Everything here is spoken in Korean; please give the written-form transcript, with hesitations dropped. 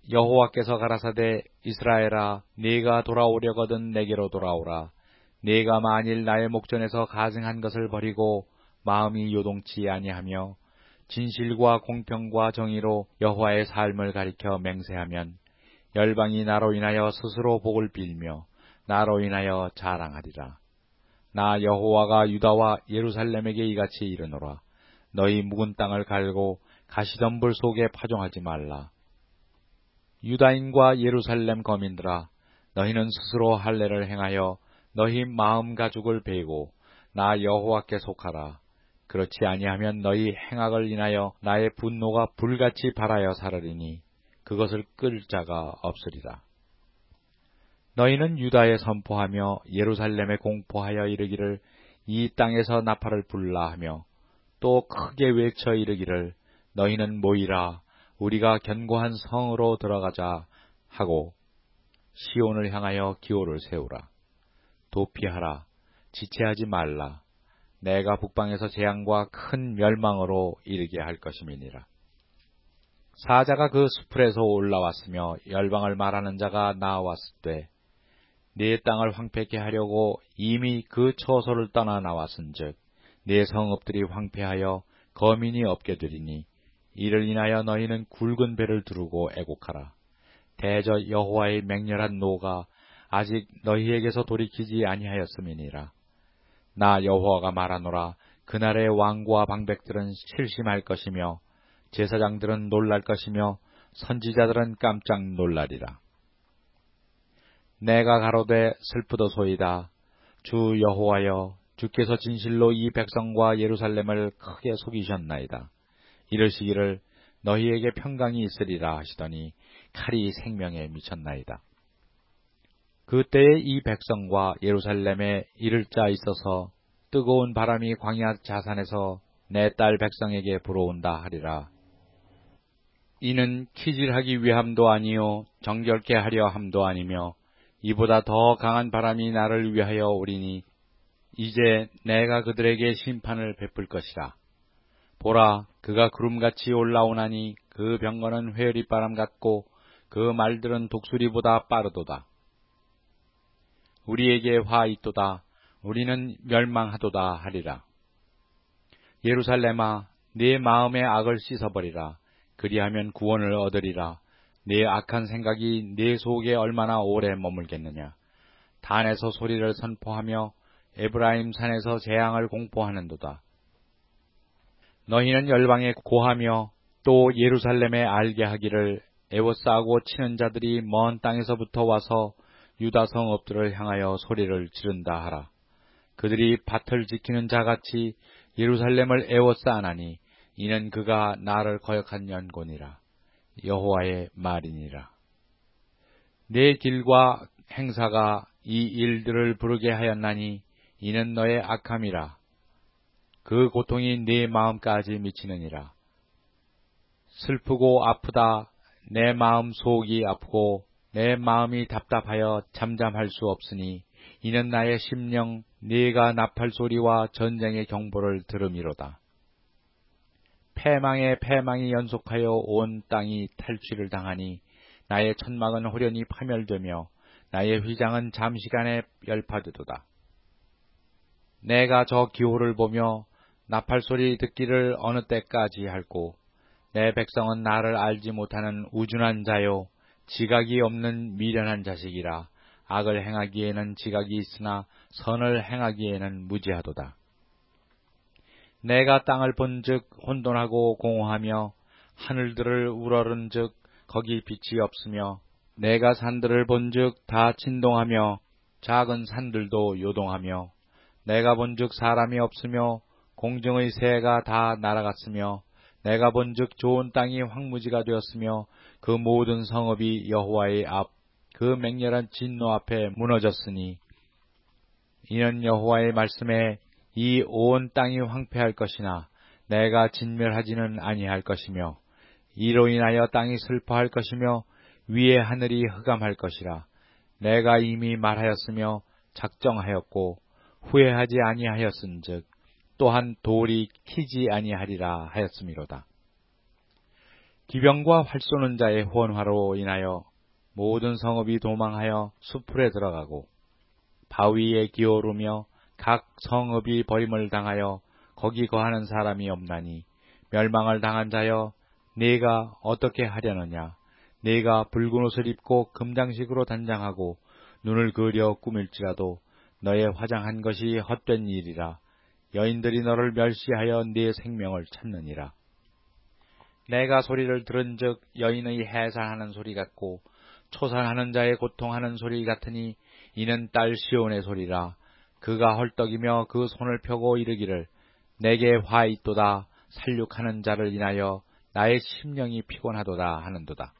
여호와께서 가라사대 이스라엘아 네가 돌아오려거든 내게로 돌아오라. 네가 만일 나의 목전에서 가증한 것을 버리고 마음이 요동치 아니하며 진실과 공평과 정의로 여호와의 삶을 가리켜 맹세하면 열방이 나로 인하여 스스로 복을 빌며 나로 인하여 자랑하리라. 나 여호와가 유다와 예루살렘에게 이같이 이르노라. 너희 묵은 땅을 갈고 가시덤불 속에 파종하지 말라. 유다인과 예루살렘 거민들아, 너희는 스스로 할례를 행하여 너희 마음 가죽을 베고 나 여호와께 속하라. 그렇지 아니하면 너희 행악을 인하여 나의 분노가 불같이 발하여 사르리니 그것을 끌 자가 없으리라. 너희는 유다에 선포하며 예루살렘에 공포하여 이르기를 이 땅에서 나팔을 불라 하며 또 크게 외쳐 이르기를 너희는 모이라 우리가 견고한 성으로 들어가자 하고 시온을 향하여 기호를 세우라. 도피하라. 지체하지 말라. 내가 북방에서 재앙과 큰 멸망으로 이르게 할 것임이니라. 사자가 그 수풀에서 올라왔으며 열방을 말하는 자가 나왔을 때 네 땅을 황폐케 하려고 이미 그 처소를 떠나 나왔은즉 네 성읍들이 황폐하여 거민이 없게 되리니 이를 인하여 너희는 굵은 배를 두르고 애곡하라. 대저 여호와의 맹렬한 노가 아직 너희에게서 돌이키지 아니하였음이니라. 나 여호와가 말하노라. 그날의 왕과 방백들은 실심할 것이며 제사장들은 놀랄 것이며 선지자들은 깜짝 놀라리라. 내가 가로되 슬프도소이다. 주 여호와여, 주께서 진실로 이 백성과 예루살렘을 크게 속이셨나이다. 이르시기를 너희에게 평강이 있으리라 하시더니 칼이 생명에 미쳤나이다. 그때에 이 백성과 예루살렘에 이를 자 있어서 뜨거운 바람이 광야 자산에서 내 딸 백성에게 불어온다 하리라. 이는 키질하기 위함도 아니요 정결케 하려 함도 아니며 이보다 더 강한 바람이 나를 위하여 오리니 이제 내가 그들에게 심판을 베풀 것이라. 보라, 그가 구름같이 올라오나니 그 병거는 회오리바람 같고 그 말들은 독수리보다 빠르도다. 우리에게 화 있도다. 우리는 멸망하도다 하리라. 예루살렘아, 네 마음의 악을 씻어버리라. 그리하면 구원을 얻으리라. 네 악한 생각이 네 속에 얼마나 오래 머물겠느냐. 단에서 소리를 선포하며 에브라임 산에서 재앙을 공포하는도다. 너희는 열방에 고하며 또 예루살렘에 알게 하기를 애워싸고 치는 자들이 먼 땅에서부터 와서 유다 성읍들을 향하여 소리를 지른다 하라. 그들이 밭을 지키는 자같이 예루살렘을 애워싸나니 이는 그가 나를 거역한 연곤이라. 여호와의 말이니라. 내 길과 행사가 이 일들을 부르게 하였나니 이는 너의 악함이라. 그 고통이 네 마음까지 미치느니라. 슬프고 아프다. 내 마음 속이 아프고 내 마음이 답답하여 잠잠할 수 없으니 이는 나의 심령 네가 나팔 소리와 전쟁의 경보를 들음이로다. 패망에 패망이 연속하여 온 땅이 탈취를 당하니 나의 천막은 호련히 파멸되며 나의 휘장은 잠시간에 열파되도다. 내가 저 기호를 보며 나팔소리 듣기를 어느 때까지 할꼬. 내 백성은 나를 알지 못하는 우준한 자요 지각이 없는 미련한 자식이라. 악을 행하기에는 지각이 있으나 선을 행하기에는 무지하도다. 내가 땅을 본즉 혼돈하고 공허하며 하늘들을 우러른즉 거기 빛이 없으며 내가 산들을 본즉 다 진동하며 작은 산들도 요동하며 내가 본즉 사람이 없으며 공중의 새가 다 날아갔으며 내가 본즉 좋은 땅이 황무지가 되었으며 그 모든 성읍이 여호와의 앞 그 맹렬한 진노 앞에 무너졌으니 이는 여호와의 말씀에 이 온 땅이 황폐할 것이나 내가 진멸하지는 아니할 것이며 이로 인하여 땅이 슬퍼할 것이며 위의 하늘이 흑암할 것이라. 내가 이미 말하였으며 작정하였고 후회하지 아니하였은즉 또한 돌이 키지 아니하리라 하였음이로다. 기병과 활 쏘는 자의 혼화로 인하여 모든 성읍이 도망하여 수풀에 들어가고 바위에 기어오르며 각 성읍이 버림을 당하여 거기 거하는 사람이 없나니 멸망을 당한 자여 네가 어떻게 하려느냐. 네가 붉은 옷을 입고 금장식으로 단장하고 눈을 그려 꾸밀지라도 너의 화장한 것이 헛된 일이라. 여인들이 너를 멸시하여 네 생명을 찾느니라. 내가 소리를 들은즉 여인의 해산하는 소리 같고 초산하는 자의 고통하는 소리 같으니 이는 딸 시온의 소리라. 그가 헐떡이며 그 손을 펴고 이르기를 내게 화 있도다. 살육하는 자를 인하여 나의 심령이 피곤하도다 하는도다.